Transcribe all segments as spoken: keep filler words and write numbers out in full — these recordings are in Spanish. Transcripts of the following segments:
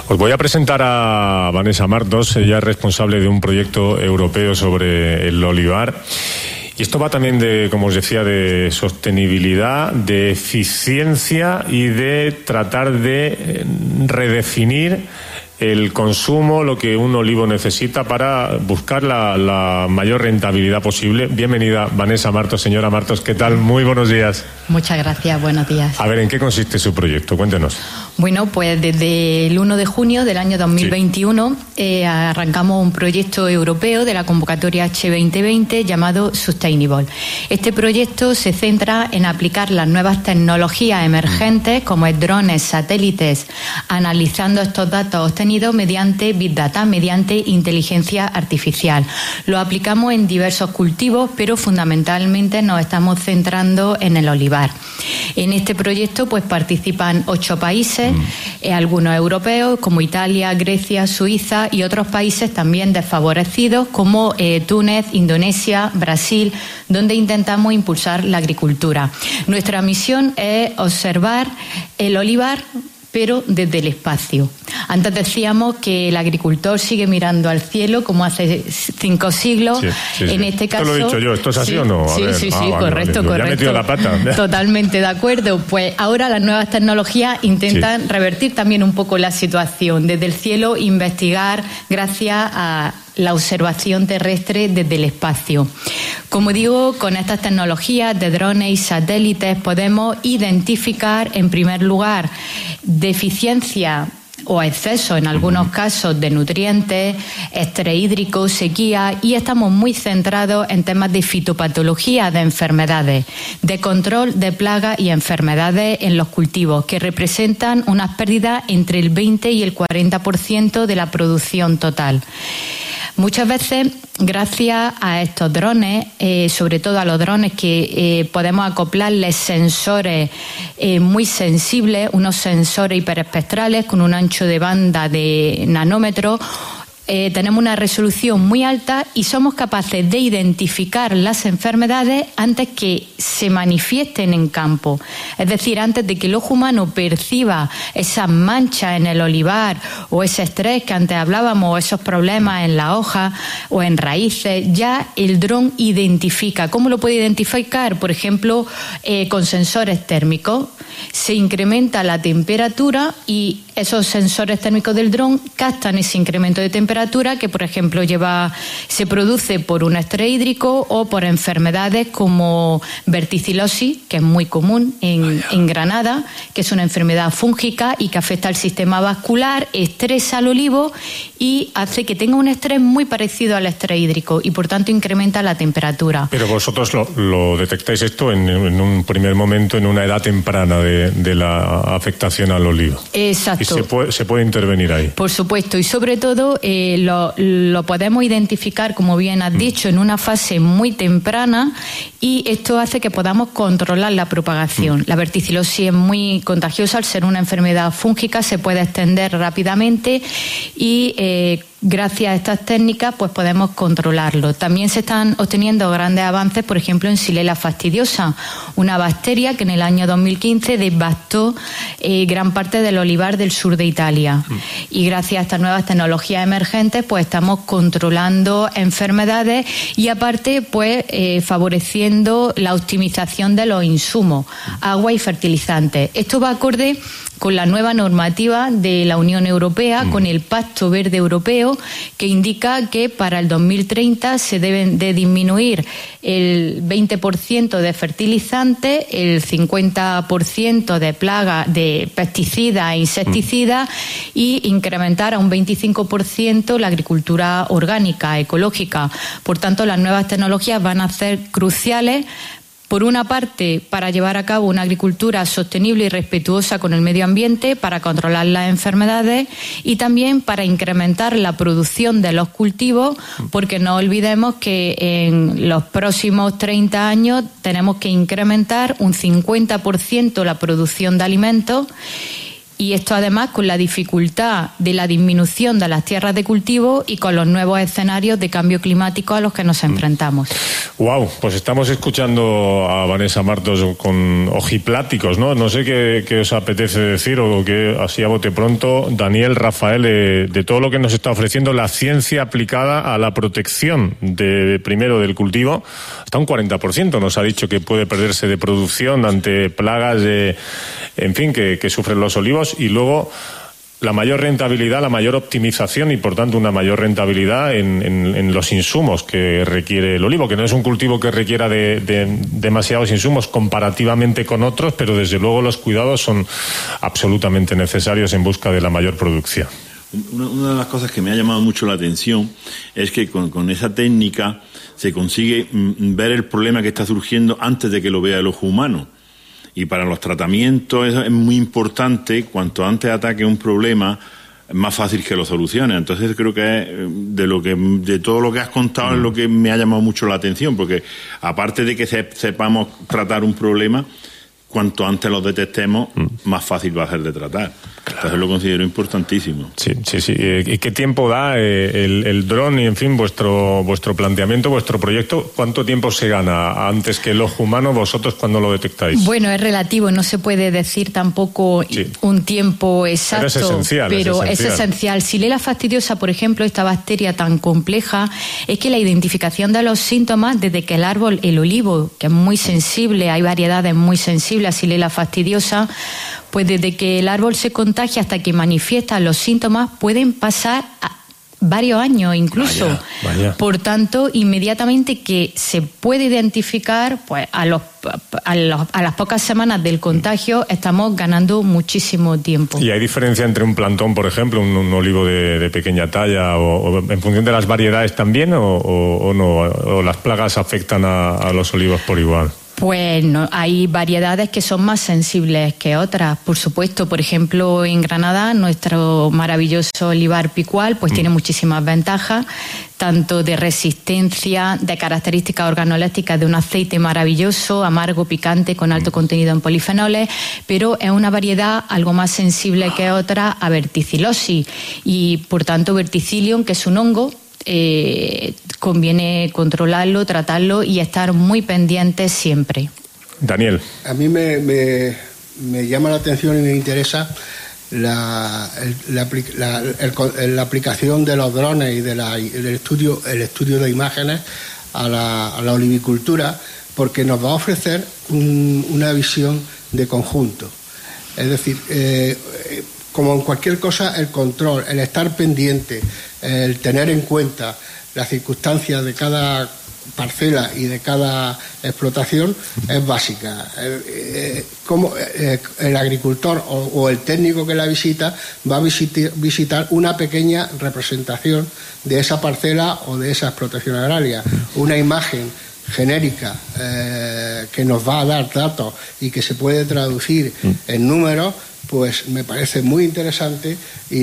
Os voy a presentar a Vanessa Martos. Ella es responsable de un proyecto europeo sobre el olivar. Y esto va también de, como os decía, de sostenibilidad, de eficiencia y de tratar de redefinir el consumo, lo que un olivo necesita para buscar la, la mayor rentabilidad posible. Bienvenida, Vanessa Martos. Señora Martos, ¿qué tal? Muy buenos días. Muchas gracias, buenos días. A ver, ¿en qué consiste su proyecto? Cuéntenos. Bueno, pues desde el uno de junio del año dos mil veintiuno sí. eh, arrancamos un proyecto europeo de la convocatoria H veinte veinte llamado Sustainable. Este proyecto se centra en aplicar las nuevas tecnologías emergentes como es drones, satélites, analizando estos datos obtenidos mediante Big Data, mediante inteligencia artificial. Lo aplicamos en diversos cultivos, pero fundamentalmente nos estamos centrando en el olivar. En este proyecto pues participan ocho países, mm. eh, algunos europeos como Italia, Grecia, Suiza y otros países también desfavorecidos como eh, Túnez, Indonesia, Brasil, donde intentamos impulsar la agricultura. Nuestra misión es observar el olivar, pero desde el espacio. Antes decíamos que el agricultor sigue mirando al cielo como hace cinco siglos. Sí, sí, sí. En este caso... Esto lo he dicho yo, ¿esto es así sí, o no? A sí, ver. sí, sí, ah, vale, correcto, vale. correcto. Ya he metido la pata. Totalmente de acuerdo. Pues ahora las nuevas tecnologías intentan sí. revertir también un poco la situación. Desde el cielo investigar gracias a la observación terrestre desde el espacio. Como digo, con estas tecnologías de drones y satélites podemos identificar, en primer lugar, deficiencia o exceso en algunos casos de nutrientes, estrés hídrico, sequía, y estamos muy centrados en temas de fitopatología, de enfermedades, de control de plagas y enfermedades en los cultivos, que representan unas pérdidas entre el veinte y el cuarenta por ciento de la producción total. Muchas veces, gracias a estos drones, eh, sobre todo a los drones que eh, podemos acoplarles sensores eh, muy sensibles, unos sensores hiperespectrales con un ancho de banda de nanómetros, Eh, tenemos una resolución muy alta y somos capaces de identificar las enfermedades antes que se manifiesten en campo. Es decir, antes de que el ojo humano perciba esas manchas en el olivar o ese estrés que antes hablábamos, o esos problemas en la hoja o en raíces, ya el dron identifica. ¿Cómo lo puede identificar? Por ejemplo, eh, con sensores térmicos. Se incrementa la temperatura y esos sensores térmicos del dron captan ese incremento de temperatura que, por ejemplo, lleva se produce por un estrés hídrico o por enfermedades como verticilosis, que es muy común en, en Granada, que es una enfermedad fúngica y que afecta al sistema vascular, estresa al olivo y hace que tenga un estrés muy parecido al estrés hídrico y, por tanto, incrementa la temperatura. Pero vosotros lo, lo detectáis esto en, en un primer momento, en una edad temprana de, de la afectación al olivo. Exacto. Y se puede, se puede intervenir ahí. Por supuesto, y sobre todo eh, lo, lo podemos identificar, como bien has mm. dicho, en una fase muy temprana, y esto hace que podamos controlar la propagación. Mm. La verticilosis es muy contagiosa, al ser una enfermedad fúngica se puede extender rápidamente y eh, gracias a estas técnicas pues podemos controlarlo. También se están obteniendo grandes avances, por ejemplo, en Xylella fastidiosa, una bacteria que en el año dos mil quince devastó eh, gran parte del olivar del sur de Italia. Mm. Y gracias a estas nuevas tecnologías emergentes pues estamos controlando enfermedades y aparte pues eh, favoreciendo la optimización de los insumos, agua y fertilizantes. Esto va acorde con la nueva normativa de la Unión Europea, mm. con el Pacto Verde Europeo, que indica que para el dos mil treinta se deben de disminuir el veinte por ciento de fertilizantes, el cincuenta por ciento de plagas, de pesticidas e insecticidas, mm. y incrementar a un veinticinco por ciento la agricultura orgánica, ecológica. Por tanto, las nuevas tecnologías van a ser cruciales, por una parte, para llevar a cabo una agricultura sostenible y respetuosa con el medio ambiente, para controlar las enfermedades y también para incrementar la producción de los cultivos, porque no olvidemos que en los próximos treinta años tenemos que incrementar un cincuenta por ciento la producción de alimentos Y esto además con la dificultad de la disminución de las tierras de cultivo y con los nuevos escenarios de cambio climático a los que nos enfrentamos. Wow, pues estamos escuchando a Vanessa Martos con ojipláticos, ¿no? No sé qué, qué os apetece decir o qué, así a bote pronto, Daniel, Rafael, eh, de todo lo que nos está ofreciendo la ciencia aplicada a la protección de primero del cultivo, hasta un cuarenta por ciento nos ha dicho que puede perderse de producción ante plagas, de, en fin, que, que sufren los olivos. Y luego la mayor rentabilidad, la mayor optimización y por tanto una mayor rentabilidad en, en, en los insumos que requiere el olivo, que no es un cultivo que requiera de, de demasiados insumos comparativamente con otros, pero desde luego los cuidados son absolutamente necesarios en busca de la mayor producción. Una, una de las cosas que me ha llamado mucho la atención es que con, con esa técnica se consigue mm, ver el problema que está surgiendo antes de que lo vea el ojo humano. Y para los tratamientos es muy importante, cuanto antes ataque un problema, es más fácil que lo solucione. Entonces creo que de lo que de todo lo que has contado mm. es lo que me ha llamado mucho la atención, porque aparte de que sepamos tratar un problema, cuanto antes lo detectemos, mm. más fácil va a ser de tratar. Claro. Entonces lo considero importantísimo. Sí, sí, sí. ¿Y qué tiempo da eh, el, el dron y, en fin, vuestro vuestro planteamiento, vuestro proyecto? ¿Cuánto tiempo se gana antes que el ojo humano vosotros cuando lo detectáis? Bueno, es relativo, no se puede decir tampoco sí. un tiempo exacto. Pero es esencial. Pero es esencial. es esencial. Xylella fastidiosa, por ejemplo, esta bacteria tan compleja, es que la identificación de los síntomas desde que el árbol, el olivo, que es muy sensible, hay variedades muy sensibles a Xylella fastidiosa, pues desde que el árbol se contagia hasta que manifiesta los síntomas pueden pasar a varios años incluso. Vaya, vaya. Por tanto, inmediatamente que se puede identificar, pues a, los, a, los, a las pocas semanas del contagio estamos ganando muchísimo tiempo. ¿Y hay diferencia entre un plantón, por ejemplo, un, un olivo de, de pequeña talla, o, o en función de las variedades también, o, o, o no? ¿O las plagas afectan a, a los olivos por igual? Pues no, hay variedades que son más sensibles que otras, por supuesto. Por ejemplo, en Granada, nuestro maravilloso olivar picual pues mm. tiene muchísimas ventajas, tanto de resistencia, de características organolépticas, de un aceite maravilloso, amargo, picante, con alto contenido en polifenoles, pero es una variedad algo más sensible que otra a verticilosis. Y, por tanto, verticillium, que es un hongo, Eh, conviene controlarlo, tratarlo y estar muy pendientes siempre. Daniel. A mí me, me, me llama la atención y me interesa la, el, la, la, el, la aplicación de los drones y de la, el, estudio, el estudio de imágenes a la, a la olivicultura, porque nos va a ofrecer un, una visión de conjunto. Es decir, eh, como en cualquier cosa, el control, el estar pendiente, el tener en cuenta las circunstancias de cada parcela y de cada explotación es básica. Eh, como eh, el agricultor o, o el técnico que la visita va a visitar, visitar una pequeña representación de esa parcela o de esa explotación agraria, una imagen genérica eh, que nos va a dar datos y que se puede traducir en números, pues me parece muy interesante y,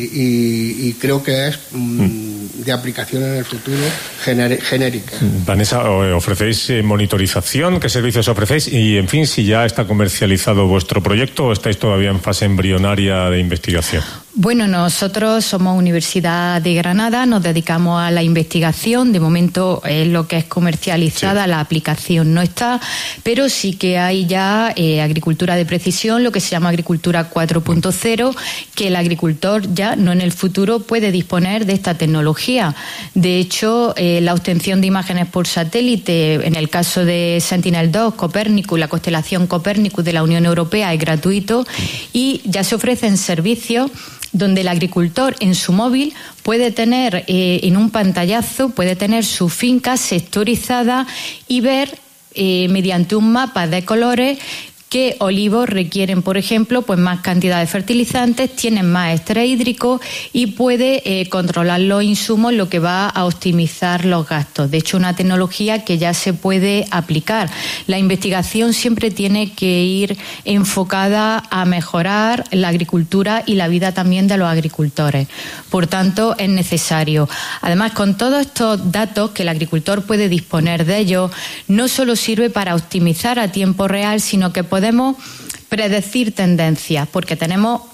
y, y creo que es mm, de aplicación en el futuro gener, genérica. Vanessa, ¿ofrecéis monitorización? ¿Qué servicios ofrecéis? Y, en fin, si ya está comercializado vuestro proyecto o estáis todavía en fase embrionaria de investigación. Bueno, nosotros somos Universidad de Granada, nos dedicamos a la investigación. De momento es lo que es comercializada, sí. La aplicación no está, pero sí que hay ya eh, agricultura de precisión, lo que se llama agricultura cuatro punto cero, que el agricultor ya no en el futuro puede disponer de esta tecnología. De hecho, eh, la obtención de imágenes por satélite, en el caso de Sentinel dos, Copérnicus, la constelación Copérnicus de la Unión Europea, es gratuito y ya se ofrecen servicios donde el agricultor en su móvil puede tener eh, en un pantallazo, puede tener su finca sectorizada y ver eh, mediante un mapa de colores qué olivos requieren, por ejemplo, pues más cantidad de fertilizantes, tienen más estrés hídrico y puede eh, controlar los insumos, lo que va a optimizar los gastos. De hecho, una tecnología que ya se puede aplicar. La investigación siempre tiene que ir enfocada a mejorar la agricultura y la vida también de los agricultores. Por tanto, es necesario. Además, con todos estos datos que el agricultor puede disponer de ellos, no solo sirve para optimizar a tiempo real, sino que podemos Podemos predecir tendencias, porque tenemos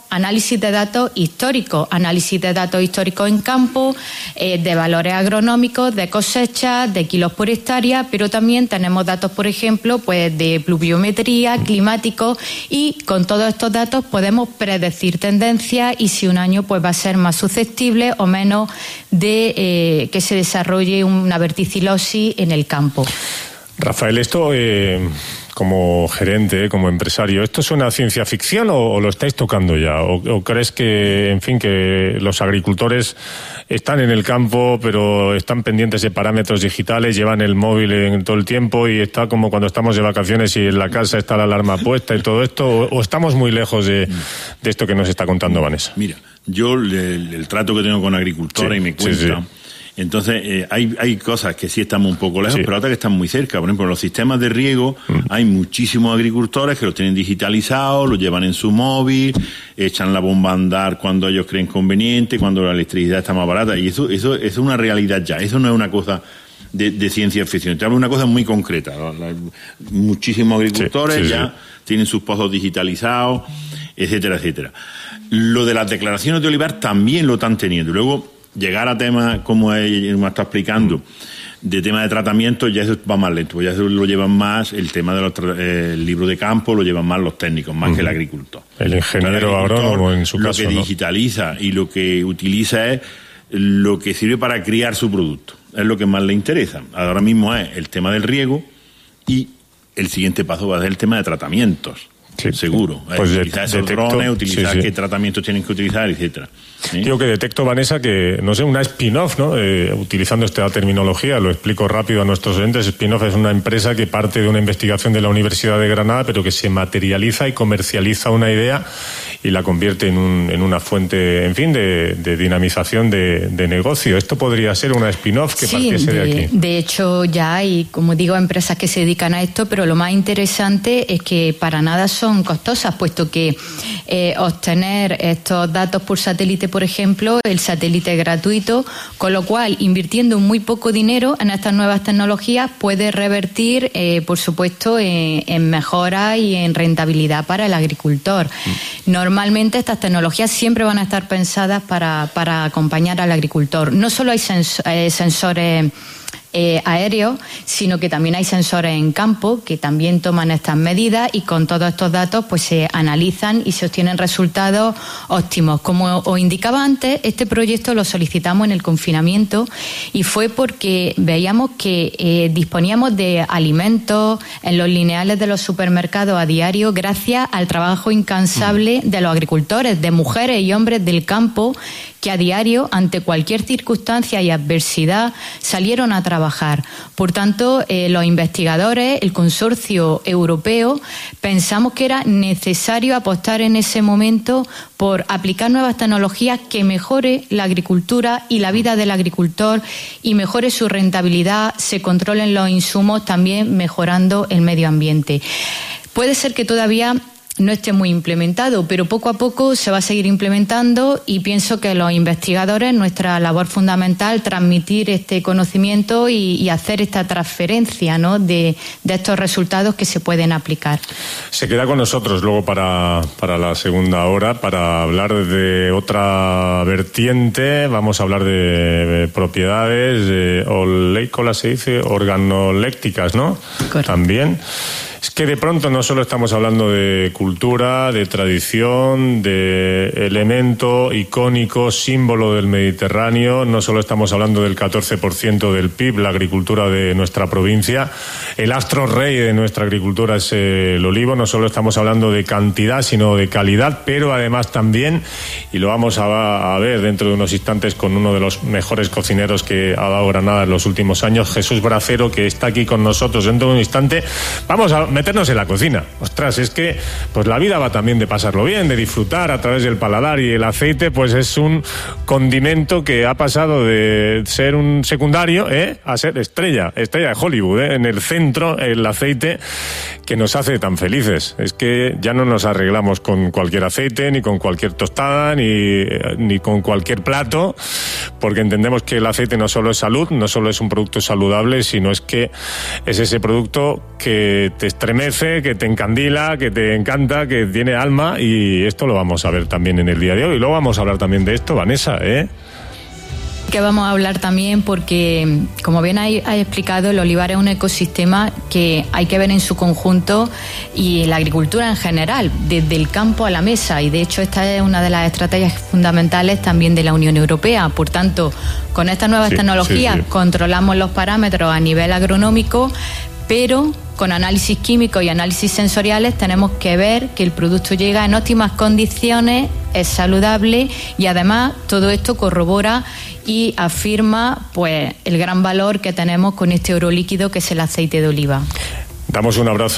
análisis de datos históricos, análisis de datos históricos en campo, eh, de valores agronómicos, de cosechas, de kilos por hectárea, pero también tenemos datos, por ejemplo, pues de pluviometría, climáticos, y con todos estos datos podemos predecir tendencias y si un año pues va a ser más susceptible o menos de eh, que se desarrolle una verticilosis en el campo. Rafael, esto eh, como gerente, como empresario, ¿esto es una ciencia ficción o, o lo estáis tocando ya? ¿O, o crees que, en fin, que los agricultores están en el campo pero están pendientes de parámetros digitales, llevan el móvil en todo el tiempo y está como cuando estamos de vacaciones y en la casa está la alarma puesta y todo esto? ¿O, o estamos muy lejos de, de esto que nos está contando Vanessa? Mira, yo el, el trato que tengo con agricultores sí, y me cuenta... Sí, sí. Entonces, eh, hay, hay cosas que sí estamos un poco lejos, sí. pero otras que están muy cerca. Por ejemplo, en los sistemas de riego mm. hay muchísimos agricultores que los tienen digitalizados, los llevan en su móvil, echan la bomba a andar cuando ellos creen conveniente, cuando la electricidad está más barata. Y eso, eso, eso es una realidad ya. Eso no es una cosa de, de ciencia ficción. Te hablo de una cosa muy concreta. Muchísimos agricultores sí, sí, ya sí. tienen sus pozos digitalizados, etcétera, etcétera. Lo de las declaraciones de olivar también lo están teniendo. Luego, llegar a temas, como él me está explicando, de tema de tratamiento, ya eso va más lento, ya eso lo llevan más, el tema del eh, libro de campo lo llevan más los técnicos, más uh-huh. que el agricultor. El ingeniero agrónomo, en su lo caso, Lo que ¿no? digitaliza y lo que utiliza es lo que sirve para criar su producto, es lo que más le interesa. Ahora mismo es el tema del riego y el siguiente paso va a ser el tema de tratamientos. Sí, seguro. Pues utilizar esos detecto, drones, utilizar sí, sí. qué tratamientos tienen que utilizar, etcétera. ¿Sí? Digo que detecto, Vanessa, que, no sé, una spin-off, ¿no? Eh, utilizando esta terminología, lo explico rápido a nuestros oyentes. Spin-off es una empresa que parte de una investigación de la Universidad de Granada, pero que se materializa y comercializa una idea y la convierte en, un, en una fuente, en fin, de, de dinamización de, de negocio. Esto podría ser una spin-off que sí, partiese de, de aquí. De hecho, ya hay, como digo, empresas que se dedican a esto, pero lo más interesante es que para nada son costosas, puesto que eh, obtener estos datos por satélite, por ejemplo, el satélite es gratuito, con lo cual, invirtiendo muy poco dinero en estas nuevas tecnologías, puede revertir, eh, por supuesto, en, en mejora y en rentabilidad para el agricultor. Mm. Normalmente estas tecnologías siempre van a estar pensadas para, para acompañar al agricultor. No solo hay sens- eh, sensores Eh, aéreos, sino que también hay sensores en campo que también toman estas medidas y con todos estos datos pues se analizan y se obtienen resultados óptimos. Como os indicaba antes, este proyecto lo solicitamos en el confinamiento y fue porque veíamos que eh, disponíamos de alimentos en los lineales de los supermercados a diario gracias al trabajo incansable de los agricultores, de mujeres y hombres del campo que a diario, ante cualquier circunstancia y adversidad, salieron a trabajar. Por tanto, eh, los investigadores, el consorcio europeo, pensamos que era necesario apostar en ese momento por aplicar nuevas tecnologías que mejore la agricultura y la vida del agricultor y mejore su rentabilidad, se controlen los insumos, también mejorando el medio ambiente. Puede ser que todavía no esté muy implementado, pero poco a poco se va a seguir implementando y pienso que los investigadores, nuestra labor fundamental, transmitir este conocimiento y, y hacer esta transferencia, ¿no?, de, de estos resultados que se pueden aplicar. Se queda con nosotros luego para, para la segunda hora para hablar de otra vertiente. Vamos a hablar de, de propiedades de oleícolas, se dice, organolépticas, ¿no? Correcto. También. Es que de pronto no solo estamos hablando de cultura, de tradición, de elemento icónico, símbolo del Mediterráneo, no solo estamos hablando del catorce por ciento del P I B, la agricultura de nuestra provincia, el astro rey de nuestra agricultura es el olivo, no solo estamos hablando de cantidad, sino de calidad, pero además también, y lo vamos a, a ver dentro de unos instantes con uno de los mejores cocineros que ha dado Granada en los últimos años, Jesús Bracero, que está aquí con nosotros dentro de un instante. Vamos a meternos en la cocina. Ostras, es que pues la vida va también de pasarlo bien, de disfrutar a través del paladar, y el aceite pues es un condimento que ha pasado de ser un secundario ¿eh? a ser estrella, estrella de Hollywood, ¿eh? en el centro, el aceite que nos hace tan felices. Es que ya no nos arreglamos con cualquier aceite, ni con cualquier tostada, ni, ni con cualquier plato, porque entendemos que el aceite no solo es salud, no solo es un producto saludable, sino es que es ese producto que te está estremece, que te encandila, que te encanta, que tiene alma, y esto lo vamos a ver también en el día de hoy. Y luego vamos a hablar también de esto, Vanessa, ¿eh? Que vamos a hablar también porque, como bien hay, hay explicado, el olivar es un ecosistema que hay que ver en su conjunto, y la agricultura en general, desde el campo a la mesa, y de hecho esta es una de las estrategias fundamentales también de la Unión Europea. Por tanto, con estas nuevas sí, tecnologías sí, sí. controlamos los parámetros a nivel agronómico, pero con análisis químicos y análisis sensoriales tenemos que ver que el producto llega en óptimas condiciones, es saludable, y además todo esto corrobora y afirma pues el gran valor que tenemos con este oro líquido que es el aceite de oliva. Damos un abrazo